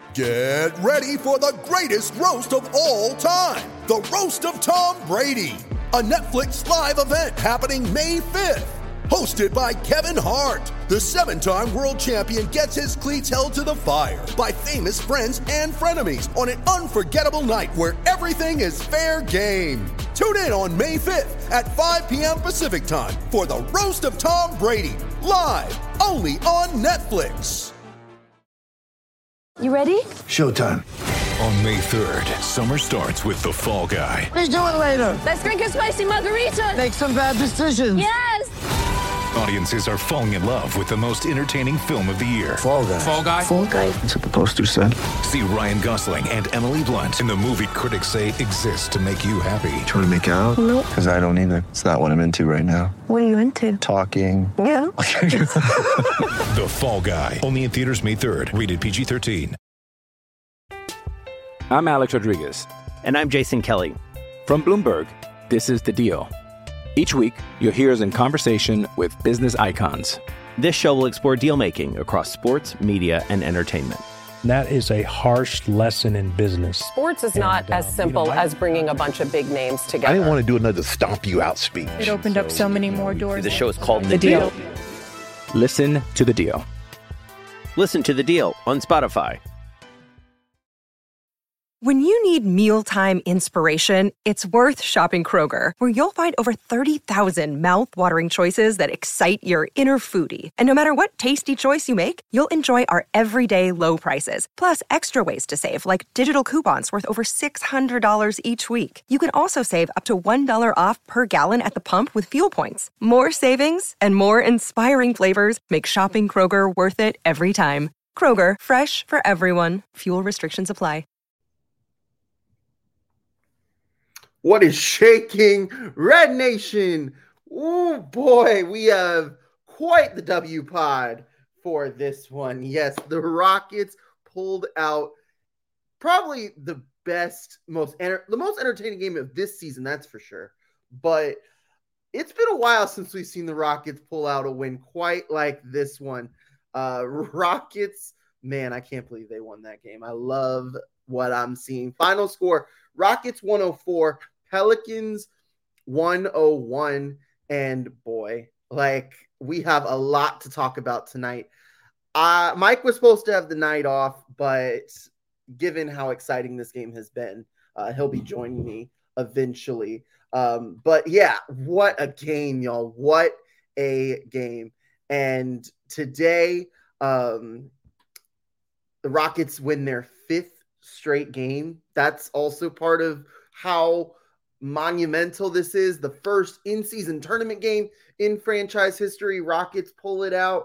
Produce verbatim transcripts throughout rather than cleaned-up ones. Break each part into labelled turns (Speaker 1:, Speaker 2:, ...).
Speaker 1: Get ready for the greatest roast of all time, the Roast of Tom Brady, a Netflix live event happening May fifth. Hosted by Kevin Hart, the seven-time world champion gets his cleats held to the fire by famous friends and frenemies on an unforgettable night where everything is fair game. Tune in on May fifth at five p.m. Pacific time for the Roast of Tom Brady, live only on Netflix.
Speaker 2: You ready?
Speaker 3: Showtime.
Speaker 4: On May third, summer starts with The Fall Guy.
Speaker 3: Let's do it later.
Speaker 2: Let's drink a spicy margarita.
Speaker 3: Make some bad decisions.
Speaker 2: Yes!
Speaker 4: Audiences are falling in love with the most entertaining film of the year.
Speaker 3: Fall Guy.
Speaker 4: Fall Guy?
Speaker 2: Fall Guy.
Speaker 3: That's what the poster said.
Speaker 4: See Ryan Gosling and Emily Blunt in the movie critics say exists to make you happy.
Speaker 3: Trying to make it out?
Speaker 2: Nope.
Speaker 3: Because I don't either. It's not what I'm into right now.
Speaker 2: What are you into?
Speaker 3: Talking.
Speaker 2: Yeah.
Speaker 4: The Fall Guy. Only in theaters May third. Rated P G thirteen.
Speaker 5: I'm Alex Rodriguez.
Speaker 6: And I'm Jason Kelly.
Speaker 5: From Bloomberg, this is The Deal. Each week, you'll hear us in conversation with business icons.
Speaker 6: This show will explore deal-making across sports, media, and entertainment.
Speaker 7: That is a harsh lesson in business.
Speaker 8: Sports is not
Speaker 7: and, uh,
Speaker 8: as simple
Speaker 7: you know, I,
Speaker 8: as bringing a bunch of big names together.
Speaker 9: I didn't want to do another stomp you out speech.
Speaker 10: It opened so, up so many more doors.
Speaker 6: The show is called The,
Speaker 10: the
Speaker 6: deal.
Speaker 10: deal.
Speaker 5: Listen to The Deal.
Speaker 6: Listen to The Deal on Spotify.
Speaker 11: When you need mealtime inspiration, it's worth shopping Kroger, where you'll find over thirty thousand mouth-watering choices that excite your inner foodie. And no matter what tasty choice you make, you'll enjoy our everyday low prices, plus extra ways to save, like digital coupons worth over six hundred dollars each week. You can also save up to one dollar off per gallon at the pump with fuel points. More savings and more inspiring flavors make shopping Kroger worth it every time. Kroger, fresh for everyone. Fuel restrictions apply.
Speaker 12: What is shaking, Red Nation? Oh boy, we have quite the W pod for this one. Yes, the Rockets pulled out probably the best, most enter- the most entertaining game of this season, that's for sure. But it's been a while since we've seen the Rockets pull out a win quite like this one. Uh, Rockets, man, I can't believe they won that game. I love what I'm seeing. Final score, Rockets one oh four, Pelicans one oh one. And boy, like, we have a lot to talk about tonight. Uh, Mike was supposed to have the night off, but given how exciting this game has been, uh, he'll be joining me eventually. Um, but yeah, what a game, y'all. What a game. And today, um, the Rockets win their fifth straight game. That's also part of how monumental this is. The first in-season tournament game in franchise history. Rockets pull it out,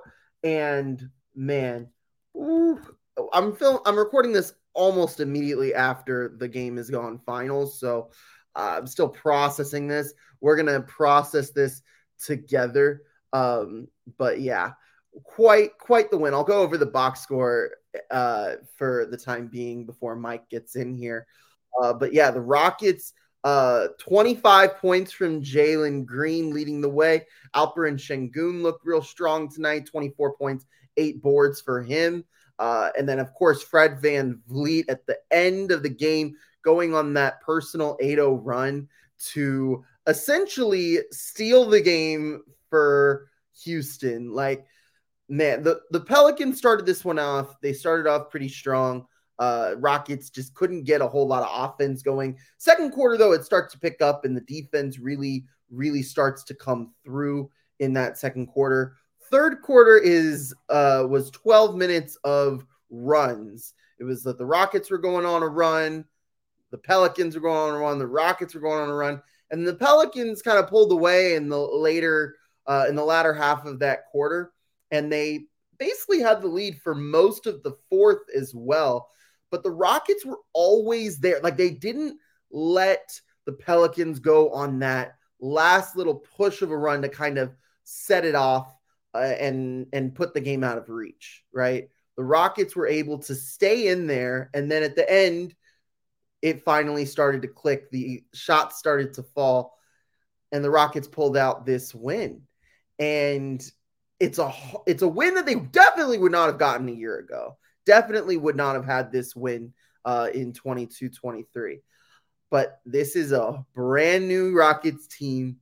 Speaker 12: and man, ooh, I'm film. I'm recording this almost immediately after the game is gone finals, so uh, I'm still processing this. We're gonna process this together, um, but yeah, quite quite the win. I'll go over the box score uh for the time being before Mike gets in here, uh but yeah, the Rockets, uh twenty-five points from Jalen Green leading the way. Alperen Sengun looked real strong tonight, twenty-four points, eight boards for him, uh and then of course Fred VanVleet at the end of the game going on that personal eight oh run to essentially steal the game for Houston. Like, man, the, the Pelicans started this one off. They started off pretty strong. Uh, Rockets just couldn't get a whole lot of offense going. Second quarter, though, it starts to pick up, and the defense really, really starts to come through in that second quarter. Third quarter is uh, was twelve minutes of runs. It was that the Rockets were going on a run, the Pelicans were going on a run, the Rockets were going on a run, and the Pelicans kind of pulled away in the later, uh, in the latter half of that quarter. And they basically had the lead for most of the fourth as well. But the Rockets were always there. Like, they didn't let the Pelicans go on that last little push of a run to kind of set it off uh, and, and put the game out of reach, right? The Rockets were able to stay in there. And then at the end, it finally started to click. The shots started to fall. And the Rockets pulled out this win. And It's a it's a win that they definitely would not have gotten a year ago. definitely would not have had this win uh, in twenty-two twenty-three. But this is a brand new Rockets team.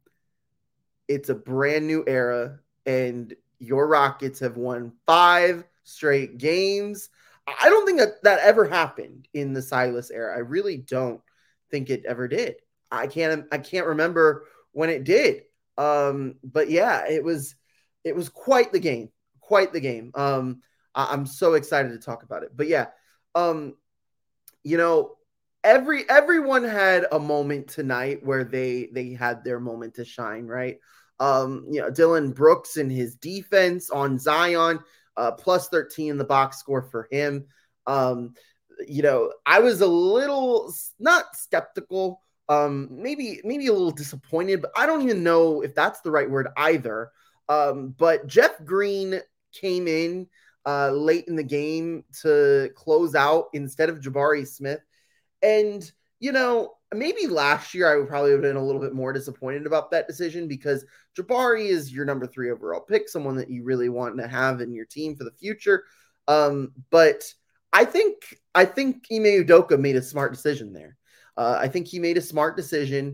Speaker 12: It's a brand new era, and your Rockets have won five straight games. I don't think that that ever happened in the Silas era. I really don't think it ever did. I can't I can't remember when it did. Um, but yeah, it was it was quite the game. Quite the game. Um, I, I'm so excited to talk about it. But yeah, um, you know, every everyone had a moment tonight where they they had their moment to shine, right? Um, you know, Dylan Brooks and his defense on Zion, uh, plus thirteen in the box score for him. Um, you know, I was a little not skeptical. Um, maybe, maybe a little disappointed, but I don't even know if that's the right word either. Um, but Jeff Green came in uh, late in the game to close out instead of Jabari Smith. And, you know, maybe last year I would probably have been a little bit more disappointed about that decision because Jabari is your number three overall pick, someone that you really want to have in your team for the future. Um, but I think, I think Ime Udoka made a smart decision there. Uh, I think he made a smart decision,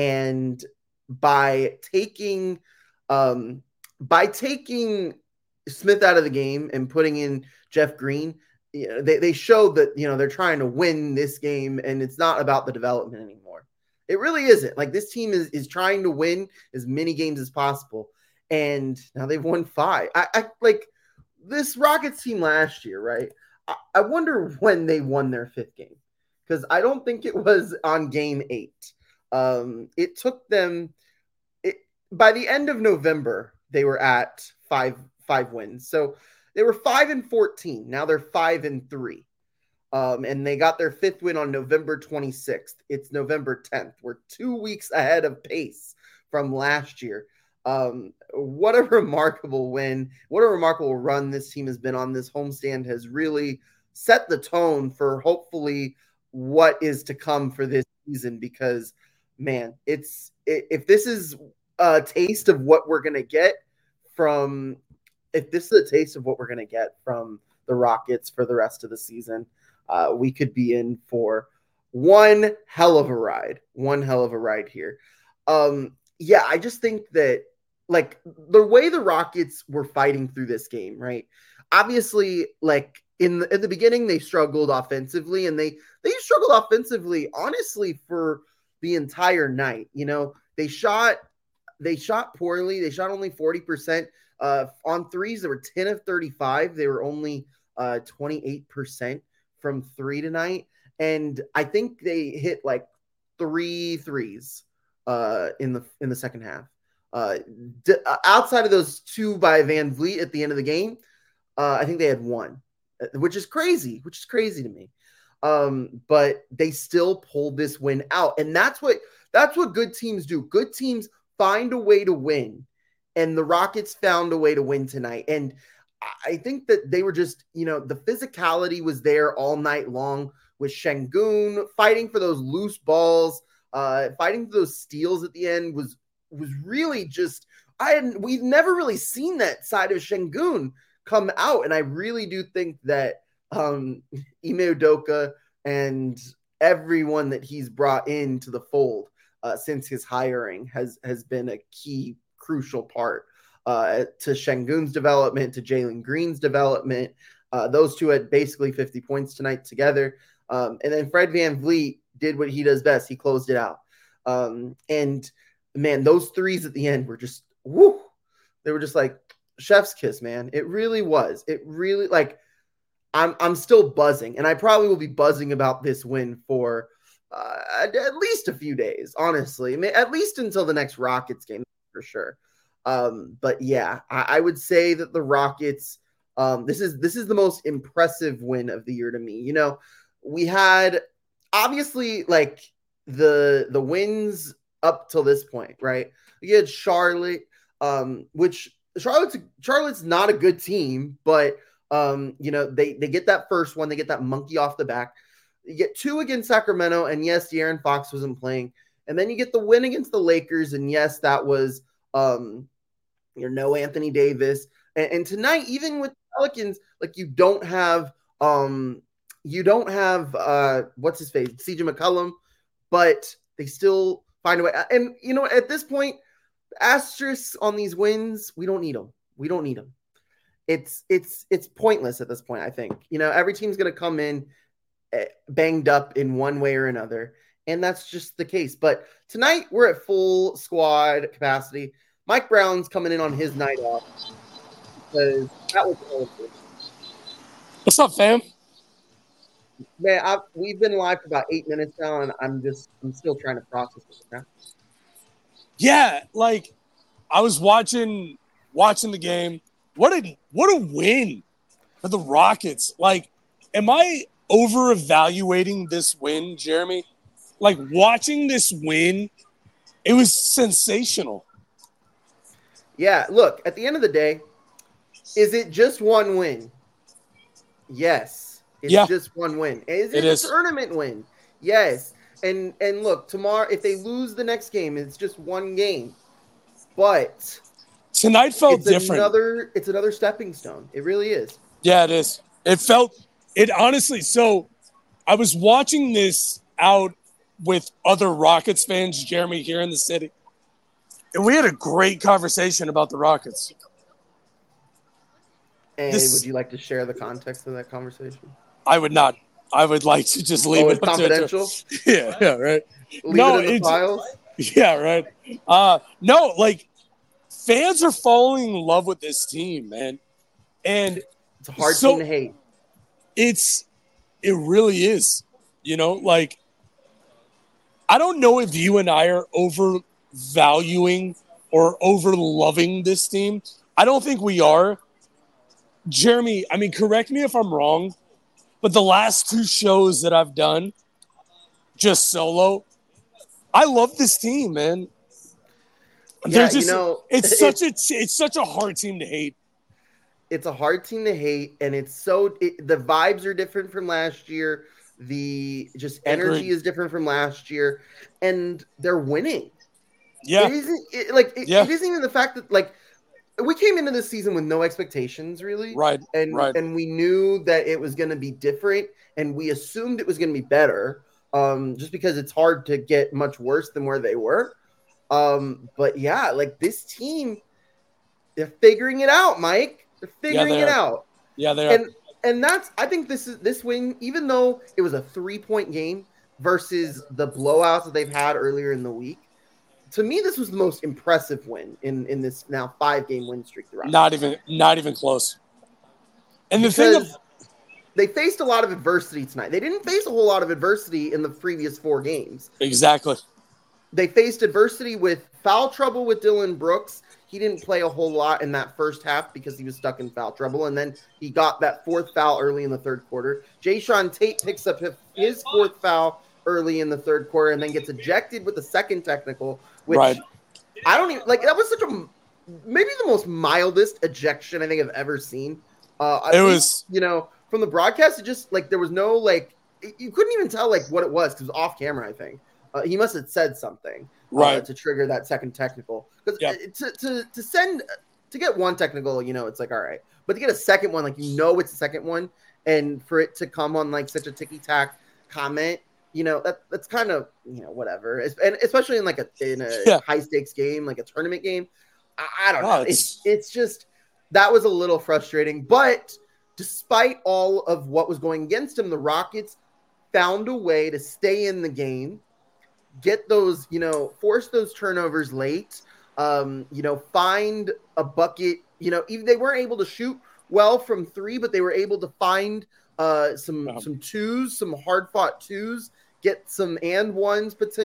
Speaker 12: and by taking um, by taking Smith out of the game and putting in Jeff Green, you know, they they showed that you know they're trying to win this game, and it's not about the development anymore. It really isn't. Like this team is is trying to win as many games as possible, and now they've won five. I, I like this Rockets team last year, right? I, I wonder when they won their fifth game. Because I don't think it was on game eight. Um, it took them it, by the end of November, they were at five five wins. So they were five and fourteen. Now they're five and three. Um, and they got their fifth win on November twenty-sixth. It's November tenth. We're two weeks ahead of pace from last year. Um, what a remarkable win. What a remarkable run this team has been on. This homestand has really set the tone for hopefully what is to come for this season, because man, it's if this is a taste of what we're going to get from if this is a taste of what we're going to get from the Rockets for the rest of the season, uh, we could be in for one hell of a ride, one hell of a ride here. Um, yeah, I just think that like the way the Rockets were fighting through this game, right? Obviously, like in the, in the beginning, they struggled offensively, and they they struggled offensively, honestly, for the entire night. You know, they shot they shot poorly. They shot only forty percent uh, on threes. They were ten of thirty-five. They were only uh, twenty-eight percent from three tonight, and I think they hit like three threes uh, in the in the second half. Uh, d- outside of those two by Van Vliet at the end of the game, uh, I think they had one. Which is crazy, which is crazy to me. Um, but they still pulled this win out. And that's what that's what good teams do. Good teams find a way to win. And the Rockets found a way to win tonight. And I think that they were just, you know, the physicality was there all night long with Şengün fighting for those loose balls, uh, fighting for those steals at the end was was really just I hadn't we've never really seen that side of Şengün come out, and I really do think that um, Ime Udoka and everyone that he's brought into the fold uh, since his hiring has has been a key, crucial part uh, to Şengün's development, to Jalen Green's development. Uh, those two had basically fifty points tonight together, um, and then Fred VanVleet did what he does best. He closed it out, um, and man, those threes at the end were just woo. They were just like chef's kiss, man. It really was. It really like I'm I'm still buzzing, and I probably will be buzzing about this win for uh, at least a few days, honestly. I mean, at least until the next Rockets game for sure. Um, but yeah, I, I would say that the Rockets. Um, this is this is the most impressive win of the year to me. You know, we had obviously like the the wins up till this point, right? We had Charlotte, um, which. Charlotte's Charlotte's not a good team, but um, you know, they they get that first one, they get that monkey off the back. You get two against Sacramento, and yes, De'Aaron Fox wasn't playing. And then you get the win against the Lakers, and yes, that was um, you know, no Anthony Davis. And, and tonight, even with the Pelicans, like you don't have Um, you don't have uh, what's his face, C J McCollum, but they still find a way. And you know, at this point, asterisks on these wins, we don't need them. We don't need them. It's it's it's pointless at this point. I think you know every team's going to come in banged up in one way or another, and that's just the case. But tonight we're at full squad capacity. Mike Brown's coming in on his night off because that was awful.
Speaker 13: What's up, fam?
Speaker 12: Man, I've, we've been live for about eight minutes now, and I'm just I'm still trying to process this. Okay?
Speaker 13: Yeah, like I was watching watching the game. What a what a win for the Rockets. Like, am I over evaluating this win, Jeremy? Like watching this win, it was sensational.
Speaker 12: Yeah, look, at the end of the day, is it just one win? Yes. It's
Speaker 13: yeah.
Speaker 12: just one win. Is it,
Speaker 13: it
Speaker 12: a
Speaker 13: is.
Speaker 12: tournament win? Yes. And and look, tomorrow, if they lose the next game, it's just one game. But
Speaker 13: tonight felt
Speaker 12: it's
Speaker 13: different.
Speaker 12: Another, it's another stepping stone. It really is.
Speaker 13: Yeah, it is. It felt it honestly. So I was watching this out with other Rockets fans, Jeremy, here in the city. And we had a great conversation about the Rockets.
Speaker 12: And
Speaker 13: This-
Speaker 12: would you like to share the context of that conversation?
Speaker 13: I would not. I would like to just leave
Speaker 12: Oh,
Speaker 13: it
Speaker 12: it's
Speaker 13: up to-
Speaker 12: confidential?
Speaker 13: Yeah, yeah, right.
Speaker 12: Leave
Speaker 13: no,
Speaker 12: it in the
Speaker 13: it's,
Speaker 12: files?
Speaker 13: Yeah, right. Uh, no, like fans are falling in love with this team, man. And
Speaker 12: it's a hard
Speaker 13: so,
Speaker 12: team to hate.
Speaker 13: It's it really is. You know, like I don't know if you and I are overvaluing or over loving this team. I don't think we are. Jeremy, I mean, correct me if I'm wrong, but the last two shows that I've done, just solo, I love this team, man.
Speaker 12: Yeah,
Speaker 13: just,
Speaker 12: you know,
Speaker 13: it's such a it's such a hard team to hate.
Speaker 12: It's a hard team to hate, and it's so it, the vibes are different from last year. The just energy
Speaker 13: Agreed.
Speaker 12: is different from last year, and they're winning.
Speaker 13: Yeah,
Speaker 12: it isn't it, like it,
Speaker 13: Yeah.
Speaker 12: it isn't even the fact that like we came into this season with no expectations, really,
Speaker 13: Right,
Speaker 12: And
Speaker 13: right.
Speaker 12: and we knew that it was going to be different, and we assumed it was going to be better, um, just because it's hard to get much worse than where they were. Um, but yeah, like this team, they're figuring it out, Mike. They're figuring
Speaker 13: they
Speaker 12: it
Speaker 13: are.
Speaker 12: out.
Speaker 13: Yeah, they are.
Speaker 12: And and that's I think this is this win, even though it was a three-point game versus the blowouts that they've had earlier in the week. To me, this was the most impressive win in, in this now five-game win streak. Throughout.
Speaker 13: Not even not even close. And the thing
Speaker 12: Because
Speaker 13: of,
Speaker 12: they faced a lot of adversity tonight. They didn't face a whole lot of adversity in the previous four games.
Speaker 13: exactly.
Speaker 12: They faced adversity with foul trouble with Dylan Brooks. He didn't play a whole lot in that first half because he was stuck in foul trouble. And then he got that fourth foul early in the third quarter. Jayshawn Tate picks up his fourth foul early in the third quarter and then gets ejected with the second technical, which
Speaker 13: Right.
Speaker 12: I don't even like. That was such a maybe the most mildest ejection I think I've ever seen. Uh, at
Speaker 13: It
Speaker 12: least,
Speaker 13: was-
Speaker 12: you know, from the broadcast, it just like there was no like you couldn't even tell like what it was because it was off camera. I think uh, he must have said something uh,
Speaker 13: Right.
Speaker 12: to trigger that second technical because
Speaker 13: Yeah.
Speaker 12: to, to to send to get one technical, you know, it's like all right, but to get a second one, like you know, it's the second one, and for it to come on like such a ticky tack comment. You know, that that's kind of, you know, whatever. It's, and especially in like a in a
Speaker 13: Yeah.
Speaker 12: high stakes game, like a tournament game. I, I don't
Speaker 13: No,
Speaker 12: know.
Speaker 13: it's-
Speaker 12: It's it's just that was a little frustrating. But despite all of what was going against him, the Rockets found a way to stay in the game, get those, you know, force those turnovers late, um, you know, find a bucket. You know, even they weren't able to shoot well from three, but they were able to find uh, some
Speaker 13: Wow.
Speaker 12: some twos, some hard fought twos, get some and ones potentially.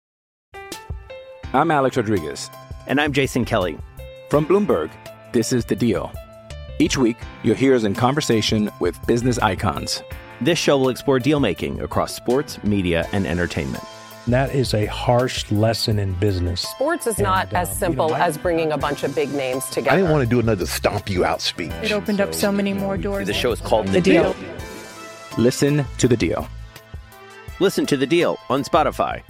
Speaker 5: I'm Alex Rodriguez.
Speaker 6: And I'm Jason Kelly.
Speaker 5: From Bloomberg, this is The Deal. Each week, you'll hear us in conversation with business icons.
Speaker 6: This show will explore deal making across sports, media, and entertainment.
Speaker 7: And that is a harsh lesson in business.
Speaker 8: Sports is
Speaker 7: And,
Speaker 8: not as
Speaker 7: um, you
Speaker 8: simple
Speaker 7: know, I-
Speaker 8: as bringing a bunch of big names together.
Speaker 9: I didn't want to do another stomp you out speech.
Speaker 10: It opened up so many more doors.
Speaker 6: The show is called
Speaker 10: The
Speaker 6: The
Speaker 10: Deal.
Speaker 6: Deal.
Speaker 5: Listen to The Deal.
Speaker 6: Listen to The Deal on Spotify.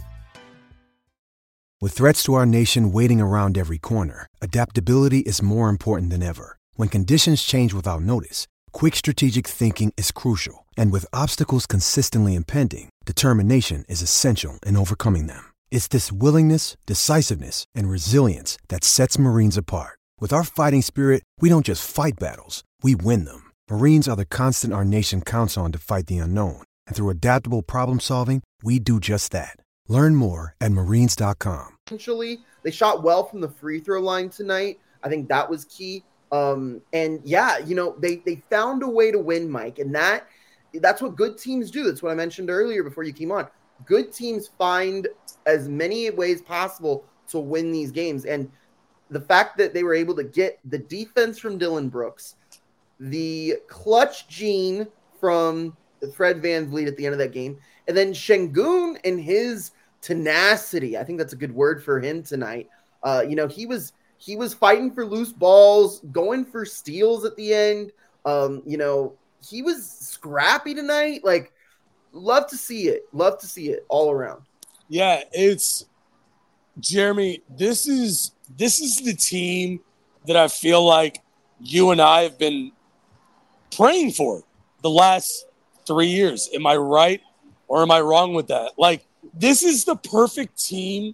Speaker 14: With threats to our nation waiting around every corner, adaptability is more important than ever. When conditions change without notice, quick strategic thinking is crucial. And with obstacles consistently impending, determination is essential in overcoming them. It's this willingness, decisiveness, and resilience that sets Marines apart. With our fighting spirit, we don't just fight battles, we win them. Marines are the constant our nation counts on to fight the unknown. And through adaptable problem solving, we do just that. Learn more at marines dot com.
Speaker 12: Essentially, they shot well from the free throw line tonight. I think that was key. Um, and yeah, you know, they they found a way to win, Mike, and that that's what good teams do. That's what I mentioned earlier before you came on. Good teams find as many ways possible to win these games. And the fact that they were able to get the defense from Dillon Brooks, the clutch gene from Fred VanVleet at the end of that game, and then Sengun and his tenacity. I think that's a good word for him tonight. Uh, you know, he was he was fighting for loose balls, going for steals at the end. Um, you know, he was scrappy tonight. Like, love to see it. Love to see it all around.
Speaker 13: Yeah, it's Jeremy. This is this is the team that I feel like you and I have been praying for the last three years. Am I right or am I wrong with that? Like, this is the perfect team.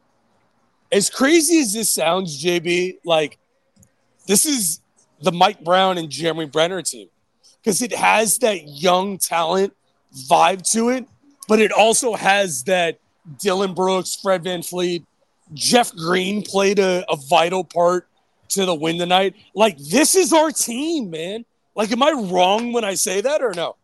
Speaker 13: As crazy as this sounds, J B, like, this is the Mike Brown and Jeremy Brenner team because it has that young talent vibe to it, but it also has that Dillon Brooks, Fred VanVleet, Jeff Green played a, a vital part to the win tonight. Like, this is our team, man. Like, am I wrong when I say that or no?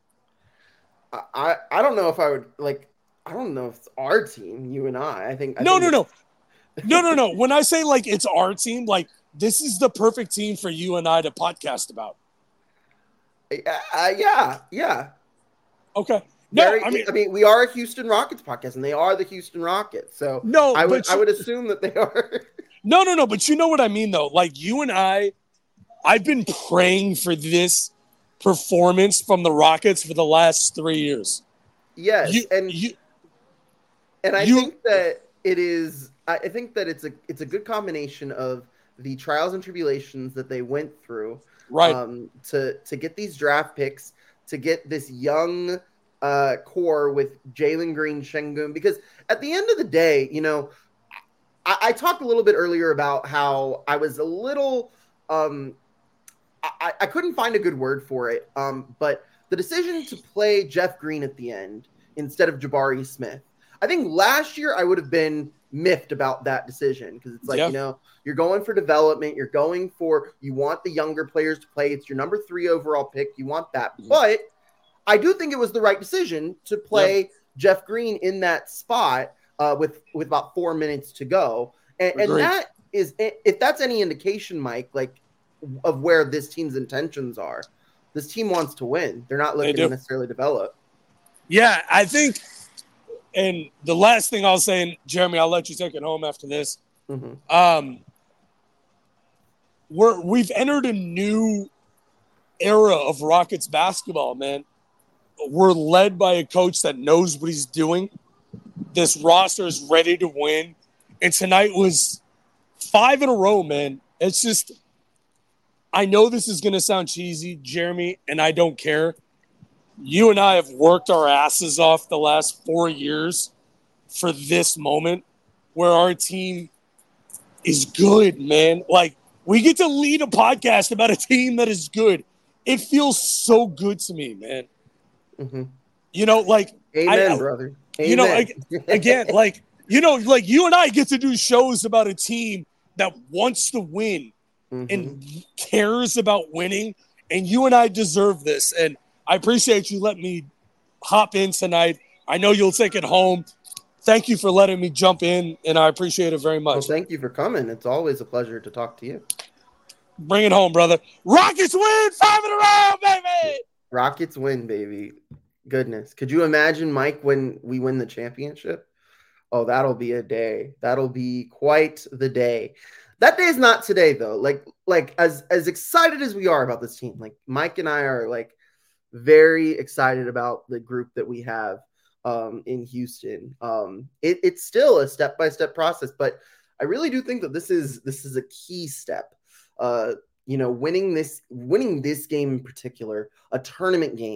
Speaker 12: I, I don't know if I would, like, I don't know if it's our team, you and I. I think. I
Speaker 13: no,
Speaker 12: think
Speaker 13: no, no. No, no, no. When I say, like, it's our team, like, this is the perfect team for you and I to podcast about.
Speaker 12: Uh, yeah, yeah.
Speaker 13: Okay. No,
Speaker 12: Very,
Speaker 13: I mean,
Speaker 12: I mean, we are a Houston Rockets podcast, and they are the Houston Rockets. So
Speaker 13: no,
Speaker 12: I would,
Speaker 13: you,
Speaker 12: I would assume that they are.
Speaker 13: No, no, no. But you know what I mean, though. Like, you and I, I've been praying for this performance from the Rockets for the last three years.
Speaker 12: Yes,
Speaker 13: you,
Speaker 12: and
Speaker 13: you,
Speaker 12: and I
Speaker 13: you,
Speaker 12: think that it is. I think that it's a it's a good combination of the trials and tribulations that they went through,
Speaker 13: right?
Speaker 12: Um, to to get these draft picks, to get this young uh, core with Jalen Green, Sengun, because at the end of the day, you know, I, I talked a little bit earlier about how I was a little, um, I, I couldn't find a good word for it, um, but the decision to play Jeff Green at the end instead of Jabari Smith, I think last year I would have been miffed about that decision because it's like, yeah. you know, you're going for development, you're going for, you want the younger players to play. It's your number three overall pick. You want that. Mm-hmm. But I do think it was the right decision to play yeah. Jeff Green in that spot uh, with, with about four minutes to go. And, and that is, if that's any indication, Mike, like of where this team's intentions are, this team wants to win. They're not looking to necessarily develop.
Speaker 13: Yeah, I think, and the last thing I'll say, and Jeremy, I'll let you take it home after this.
Speaker 12: Mm-hmm.
Speaker 13: Um, we're we've entered a new era of Rockets basketball, man. We're led by a coach that knows what he's doing. This roster is ready to win, and tonight was five in a row, man. It's just, I know this is going to sound cheesy, Jeremy, and I don't care. You and I have worked our asses off the last four years for this moment where our team is good, man. Like, we get to lead a podcast about a team that is good. It feels so good to me, man.
Speaker 12: Mm-hmm.
Speaker 13: You know, like,
Speaker 12: amen,
Speaker 13: I,
Speaker 12: brother. Amen.
Speaker 13: You know, like, again, like, you know, like you and I get to do shows about a team that wants to win mm-hmm. and cares about winning. And you and I deserve this. And I appreciate you letting me hop in tonight. I know you'll take it home. Thank you for letting me jump in, and I appreciate it very much.
Speaker 12: Well, thank you for coming. It's always a pleasure to talk to you.
Speaker 13: Bring it home, brother. Rockets win five in a row, baby!
Speaker 12: Rockets win, baby. Goodness. Could you imagine, Mike, when we win the championship? Oh, that'll be a day. That'll be quite the day. That day is not today, though. Like, like as, as excited as we are about this team, like Mike and I are like, very excited about the group that we have um, in Houston. Um, it, it's still a step-by-step process, but I really do think that this is this is a key step. Uh, you know, winning this winning this game in particular, a tournament game,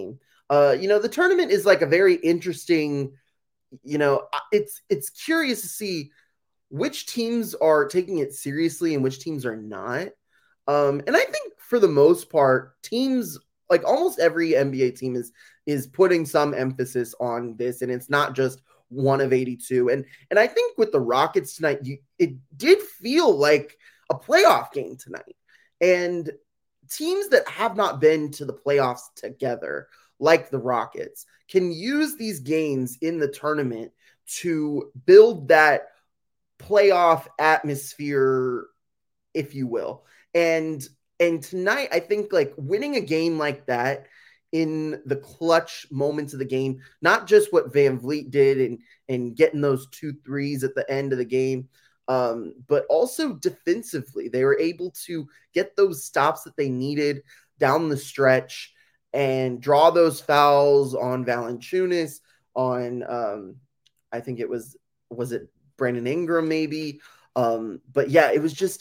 Speaker 12: Uh, you know, the tournament is like a very interesting, you know, it's it's curious to see which teams are taking it seriously and which teams are not. Um, and I think for the most part, teams like almost every N B A team is is putting some emphasis on this, and it's not just one of eighty-two. And and I think with the Rockets tonight, you, it did feel like a playoff game tonight. And teams that have not been to the playoffs together, like the Rockets, can use these games in the tournament to build that playoff atmosphere, if you will. And and tonight, I think like winning a game like that in the clutch moments of the game, not just what Van Vliet did and, and getting those two threes at the end of the game, um, but also defensively. They were able to get those stops that they needed down the stretch and draw those fouls on Valanciunas, on um, I think it was, was it Brandon Ingram maybe? Um, but yeah, it was just,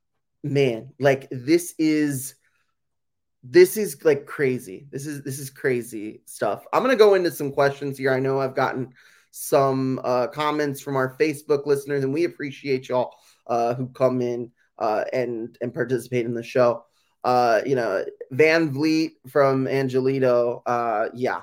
Speaker 12: man, like this is, this is like crazy. This is, this is crazy stuff. I'm going to go into some questions here. I know I've gotten some uh, comments from our Facebook listeners, and we appreciate y'all uh, who come in uh, and, and participate in the show. Uh, you know, Van Vliet from Angelito. Uh, yeah.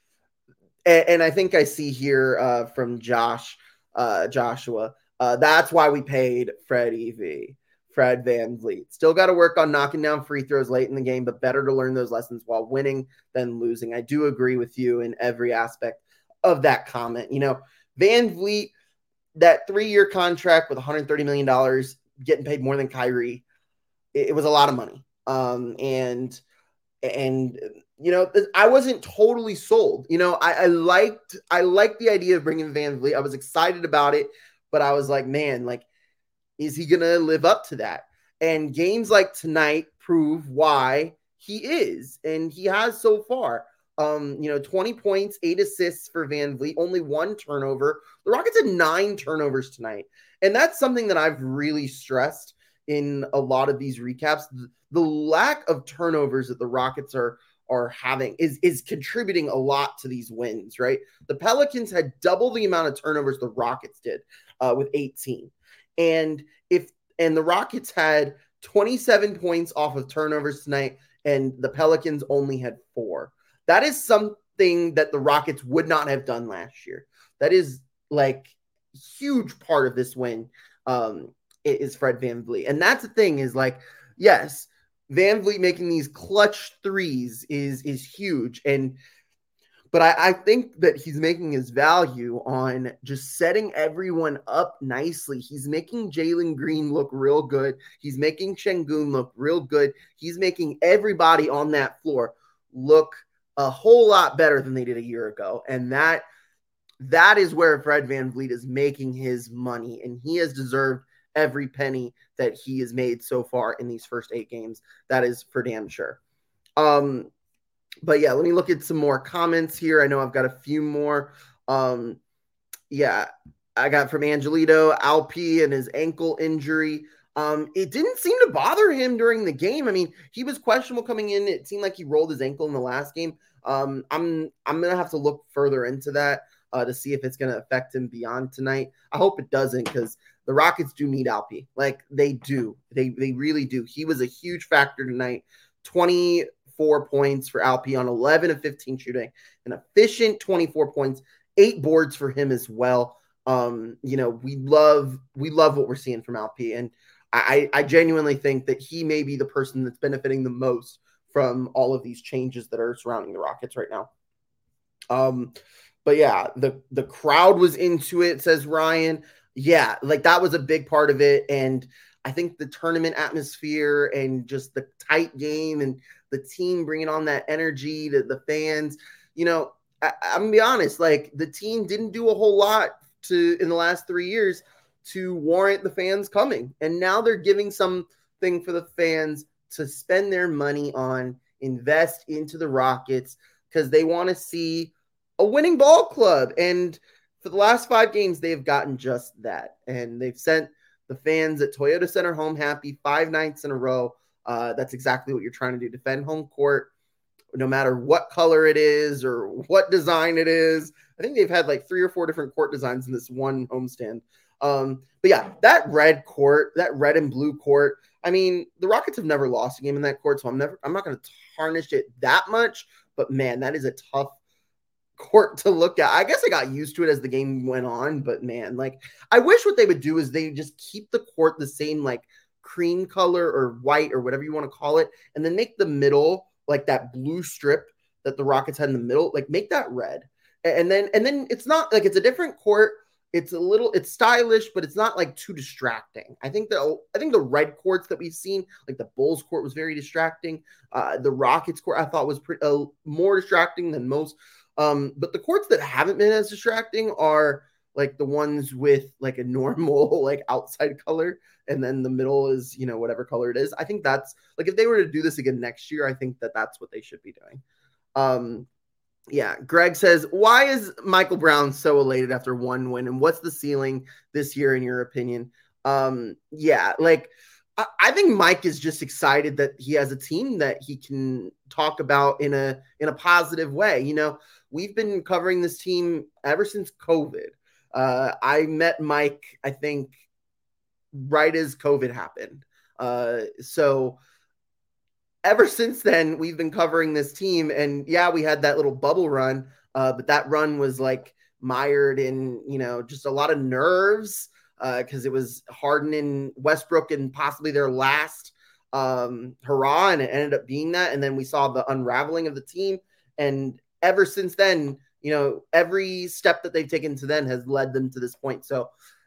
Speaker 12: And, and I think I see here uh, from Josh, uh, Joshua, uh, that's why we paid Fred E V. Fred Van Vliet. Still got to work on knocking down free throws late in the game, but better to learn those lessons while winning than losing. I do agree with you in every aspect of that comment. You know, Van Vliet, that three-year contract with one hundred thirty million dollars, getting paid more than Kyrie, it, it was a lot of money. Um, and, and, you know, I wasn't totally sold. You know, I, I liked, I liked the idea of bringing Van Vliet. I was excited about it, but I was like, man, like, is he going to live up to that? And games like tonight prove why he is, and he has so far. Um, you know, twenty points, eight assists for Van Vliet, only one turnover. The Rockets had nine turnovers tonight. And that's something that I've really stressed in a lot of these recaps. The, the lack of turnovers that the Rockets are are having is, is contributing a lot to these wins, right? The Pelicans had double the amount of turnovers the Rockets did uh, with eighteen. And if and the Rockets had twenty-seven points off of turnovers tonight, and the Pelicans only had four. That is something that the Rockets would not have done last year. That is like a huge part of this win um, is Fred Van Vliet. And that's the thing is like, yes, Van Vliet making these clutch threes is is huge. And But I, I think that he's making his value on just setting everyone up nicely. He's making Jalen Green look real good. He's making Şengün look real good. He's making everybody on that floor look a whole lot better than they did a year ago. And that that is where Fred Van Vliet is making his money. And he has deserved every penny that he has made so far in these first eight games. That is for damn sure. Um, But yeah, let me look at some more comments here. I know I've got a few more. Um, yeah, I got from Angelito, Alpi and his ankle injury. Um, it didn't seem to bother him during the game. I mean, he was questionable coming in. It seemed like he rolled his ankle in the last game. Um, I'm I'm gonna have to look further into that uh, to see if it's gonna affect him beyond tonight. I hope it doesn't, because the Rockets do need Alpi. Like they do. They they really do. He was a huge factor tonight. twenty-four points for Alpi on eleven of fifteen shooting, an efficient twenty-four points, eight boards for him as well. Um, you know, we love, we love what we're seeing from Alpi. And I, I genuinely think that he may be the person that's benefiting the most from all of these changes that are surrounding the Rockets right now. Um, but yeah, the, the crowd was into it, says Ryan. Yeah. Like that was a big part of it. And I think the tournament atmosphere and just the tight game and the team bringing on that energy to the fans, you know, I, I'm gonna be honest, like the team didn't do a whole lot to in the last three years to warrant the fans coming. And now they're giving something for the fans to spend their money on, invest into the Rockets, because they want to see a winning ball club. And for the last five games, they've gotten just that. And they've sent the fans at Toyota Center home happy five nights in a row. Uh, that's exactly what you're trying to do. Defend home court, no matter what color it is or what design it is. I think they've had like three or four different court designs in this one homestand. Um, but yeah, that red court, that red and blue court, I mean, the Rockets have never lost a game in that court, so I'm never, I'm not going to tarnish it that much, but man, that is a tough court to look at. I guess I got used to it as the game went on, but man, like, I wish what they would do is they just keep the court the same, like cream color or white or whatever you want to call it, and then make the middle like that blue strip that the Rockets had in the middle, like make that red. And then, and then it's not like it's a different court. It's a little, it's stylish, but it's not like too distracting. I think the, I think the red courts that we've seen, like the Bulls court was very distracting. Uh, the Rockets court I thought was pretty, uh, more distracting than most. Um, but the courts that haven't been as distracting are like the ones with like a normal, like outside color. And then the middle is, you know, whatever color it is. I think that's like, if they were to do this again next year, I think that that's what they should be doing. Um, Yeah, Greg says, why is Michael Brown so elated after one win? And what's the ceiling this year, in your opinion? Um, yeah, like, I, I think Mike is just excited that he has a team that he can talk about in a in a positive way. You know, we've been covering this team ever since COVID. Uh, I met Mike, I think, right as COVID happened. Uh, so ever since then, we've been covering this team, and yeah, we had that little bubble run, uh, but that run was like mired in, you know, just a lot of nerves because uh, it was Harden and Westbrook and possibly their last um, hurrah, and it ended up being that. And then we saw the unraveling of the team, and ever since then, you know, every step that they've taken to then has led them to this point. So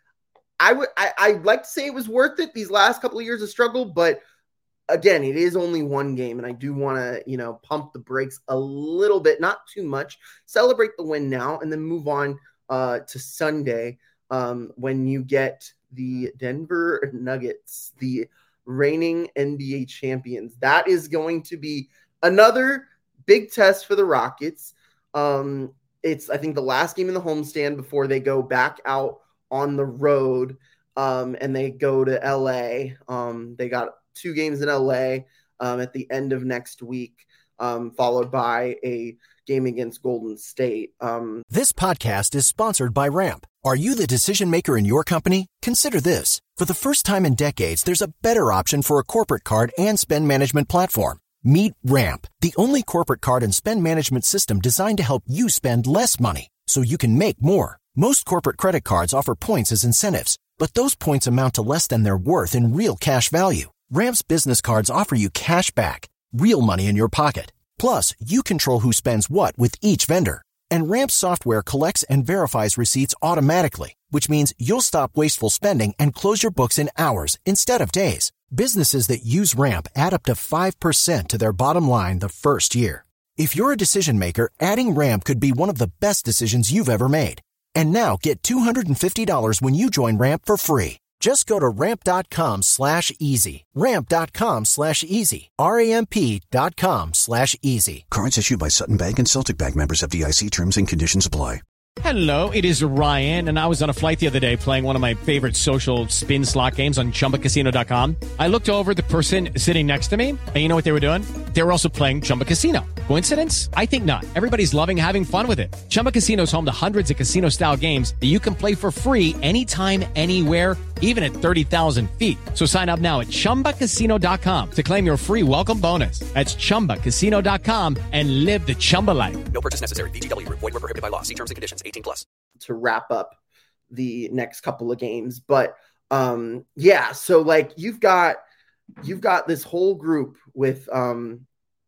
Speaker 12: I would, I, I'd like to say it was worth it these last couple of years of struggle, but again, it is only one game, and I do want to, you know, pump the brakes a little bit, not too much. Celebrate the win now, and then move on uh, to Sunday um, when you get the Denver Nuggets, the reigning N B A champions. That is going to be another big test for the Rockets. Um, it's, I think, the last game in the homestand before they go back out on the road, um, and they go to L A. Um, they got two games in L A um, at the end of next week, um, followed by a game against Golden State. Um,
Speaker 15: this podcast is sponsored by Ramp. Are you the decision maker in your company? Consider this. For the first time in decades, there's a better option for a corporate card and spend management platform. Meet Ramp, the only corporate card and spend management system designed to help you spend less money so you can make more. Most corporate credit cards offer points as incentives, but those points amount to less than their worth in real cash value. Ramp's business cards offer you cash back, real money in your pocket. Plus, you control who spends what with each vendor. And Ramp's software collects and verifies receipts automatically, which means you'll stop wasteful spending and close your books in hours instead of days. Businesses that use Ramp add up to five percent to their bottom line the first year. If you're a decision maker, adding Ramp could be one of the best decisions you've ever made. And now get two hundred fifty dollars when you join Ramp for free. Just go to ramp.com slash easy. Ramp.com slash easy. R-A-M-P dot com slash easy.
Speaker 16: Cards issued by Sutton Bank and Celtic Bank, members of F D I C. Terms and conditions apply.
Speaker 17: Hello, it is Ryan, and I was on a flight the other day playing one of my favorite social spin slot games on Chumba Casino dot com. I looked over at the person sitting next to me, and you know what they were doing? They were also playing Chumba Casino. Coincidence? I think not. Everybody's loving having fun with it. Chumba Casino is home to hundreds of casino-style games that you can play for free anytime, anywhere, even at thirty thousand feet. So sign up now at Chumba Casino dot com to claim your free welcome bonus. That's Chumba Casino dot com and live the Chumba life.
Speaker 18: No purchase necessary. V G W. Void where prohibited by law. See terms and conditions. eighteen plus.
Speaker 12: To wrap up the next couple of games. But um, yeah, so like you've got you've got this whole group with um,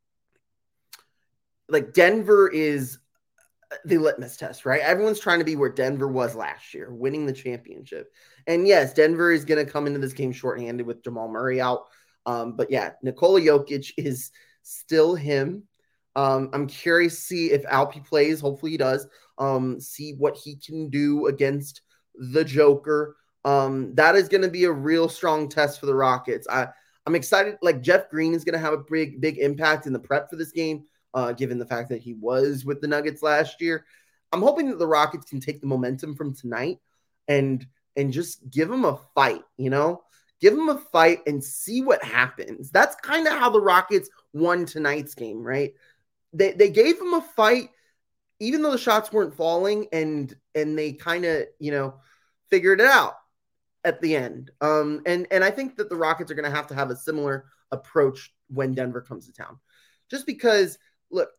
Speaker 12: like Denver is the litmus test, right? Everyone's trying to be where Denver was last year, winning the championship. And yes, Denver is going to come into this game shorthanded with Jamal Murray out. Um, but yeah, Nikola Jokic is still him. Um, I'm curious to see if Alpi plays. Hopefully he does. Um, see what he can do against the Joker. Um, that is going to be a real strong test for the Rockets. I, I'm excited. Like Jeff Green is going to have a big, big impact in the prep for this game, uh, given the fact that he was with the Nuggets last year. I'm hoping that the Rockets can take the momentum from tonight and and just give them a fight, you know? Give them a fight and see what happens. That's kind of how the Rockets won tonight's game, right? they, they gave them a fight, even though the shots weren't falling, and and they kind of, you know, figured it out at the end. Um, and, and I think that the Rockets are going to have to have a similar approach when Denver comes to town. Just because, look,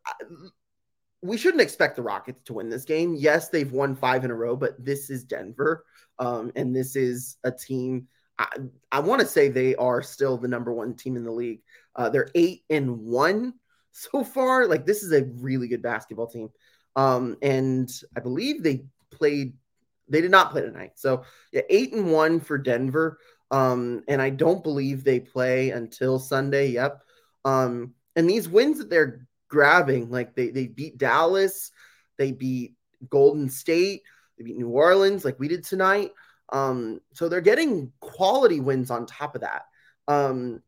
Speaker 12: we shouldn't expect the Rockets to win this game. Yes, they've won five in a row, but this is Denver, um, and this is a team, I, I want to say they are still the number one team in the league. Uh, they're eight and one so far. Like, this is a really good basketball team. Um, and I believe they played, they did not play tonight. So yeah, eight and one for Denver. Um, and I don't believe they play until Sunday. Yep. Um, and these wins that they're grabbing, like they, they beat Dallas, they beat Golden State, they beat New Orleans, like we did tonight. Um, so they're getting quality wins on top of that. Um,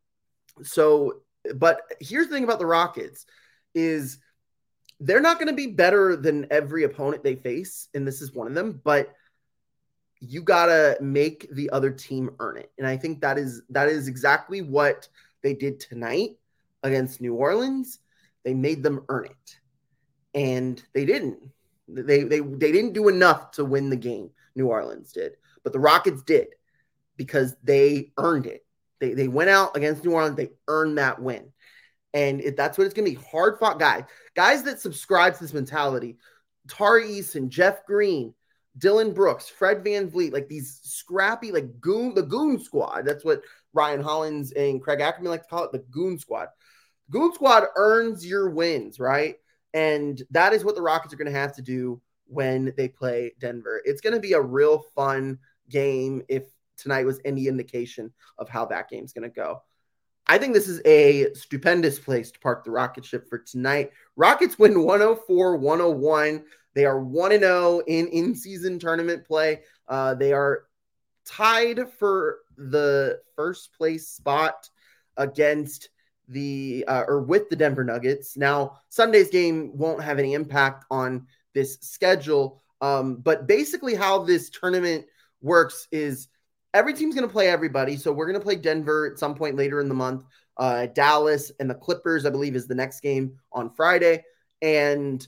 Speaker 12: so, but here's the thing about the Rockets is they're not going to be better than every opponent they face, and this is one of them, but you got to make the other team earn it. And I think that is that is exactly what they did tonight against New Orleans. They made them earn it, and they didn't. They, they, they didn't do enough to win the game. New Orleans did, but the Rockets did because they earned it. They, they went out against New Orleans. They earned that win. And if that's what it's going to be, hard-fought guys. Guys that subscribe to this mentality, Tari Eason, Jeff Green, Dylan Brooks, Fred VanVleet, like these scrappy, like goon, the goon squad. That's what Ryan Hollins and Craig Ackerman like to call it, the goon squad. Goon squad earns your wins, right? And that is what the Rockets are going to have to do when they play Denver. It's going to be a real fun game if tonight was any indication of how that game's going to go. I think this is a stupendous place to park the rocket ship for tonight. Rockets win one oh four one oh one. They are one and oh in in-season tournament play. Uh, they are tied for the first place spot against the uh, or with the Denver Nuggets. Now, Sunday's game won't have any impact on this schedule, um, but basically how this tournament works is every team's going to play everybody. So we're going to play Denver at some point later in the month. Uh, Dallas and the Clippers, I believe, is the next game on Friday. And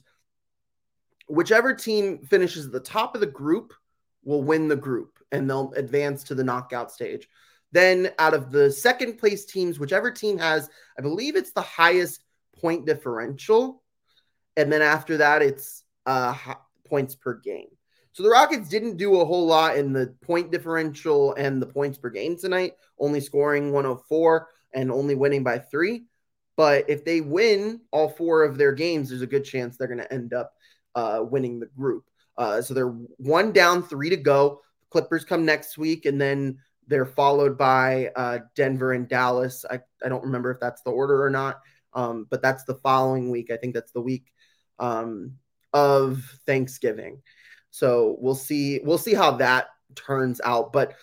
Speaker 12: whichever team finishes at the top of the group will win the group, and they'll advance to the knockout stage. Then out of the second place teams, whichever team has, I believe it's the highest point differential. And then after that, it's uh, points per game. So the Rockets didn't do a whole lot in the point differential and the points per game tonight, only scoring one oh four and only winning by three. But if they win all four of their games, there's a good chance they're going to end up uh, winning the group. Uh, so they're one down, three to go. Clippers come next week, and then they're followed by uh, Denver and Dallas. I, I don't remember if that's the order or not, um, but that's the following week. I think that's the week um, of Thanksgiving. So we'll see. We'll see how that turns out. But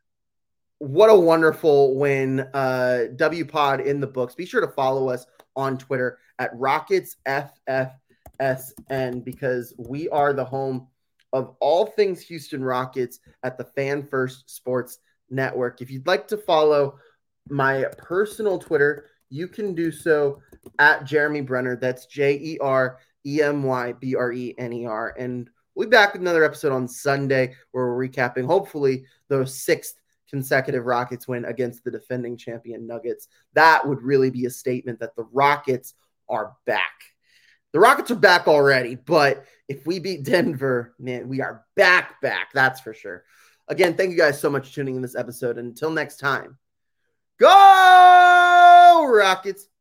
Speaker 12: what a wonderful win. Uh, W Pod in the books. Be sure to follow us on Twitter at Rockets F F S N because we are the home of all things Houston Rockets at the Fan First Sports Network. If you'd like to follow my personal Twitter, you can do so at Jeremy Brenner. That's J E R E M Y B R E N E R. And we'll be back with another episode on Sunday where we're recapping, hopefully, the sixth consecutive Rockets win against the defending champion Nuggets. That would really be a statement that the Rockets are back. The Rockets are back already, but if we beat Denver, man, we are back, back. That's for sure. Again, thank you guys so much for tuning in this episode. And until next time, go Rockets!